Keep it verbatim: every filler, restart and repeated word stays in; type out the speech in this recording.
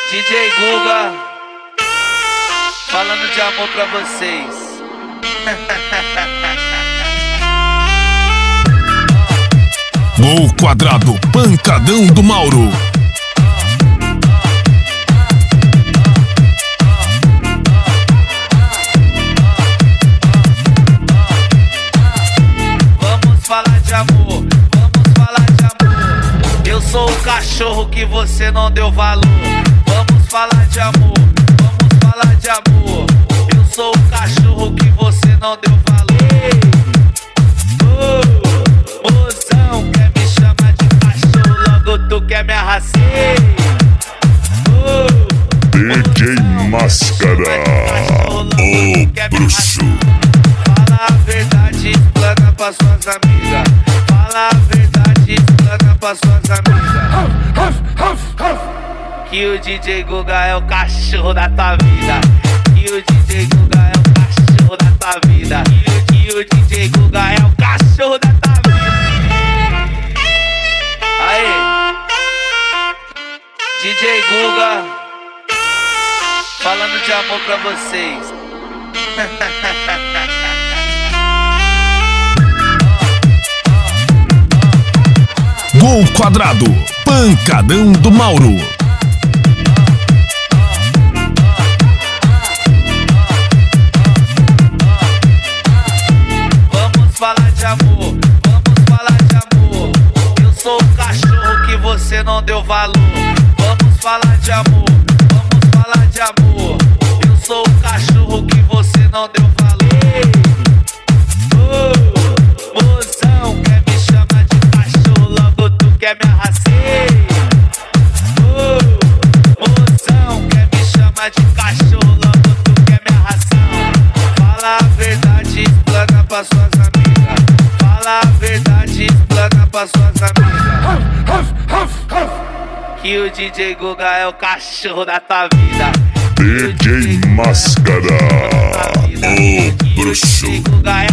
D J Guga, falando de amor pra vocês. Gol quadrado, pancadão do Mauro. Vamos falar de amor, vamos falar de amor. Eu sou o cachorro que você não deu valor. Vamos falar de amor, vamos falar de amor. Eu sou o cachorro que você não deu valor. Oh, mozão, quer me chamar de cachorro, logo tu quer me arrasar. Oh, D J Máscara, o bruxo. Fala a verdade, explana pra suas amigas. Fala a verdade, explana pra suas amigas. Que o D J Guga é o cachorro da tua vida. Que o D J Guga é o cachorro da tua vida. Que o D J Guga é o cachorro da tua vida. Aê, D J Guga, falando de amor pra vocês. Gol quadrado, pancadão do Mauro. Vamos falar de amor, vamos falar de amor. Eu sou o cachorro que você não deu valor. Vamos falar de amor, vamos falar de amor. Eu sou o cachorro que você não deu valor. Oh, mozão, quer me chamar de cachorro, logo tu quer me arrasar. Oh, mozão, quer me chamar de cachorro, logo tu quer me arrasar. Fala a verdade, explana pra suas amigas. Fala a verdade, explana pra suas amigas. Que o D J Guga é o cachorro da tua vida. D J Máscara, o bruxo. D J Guga é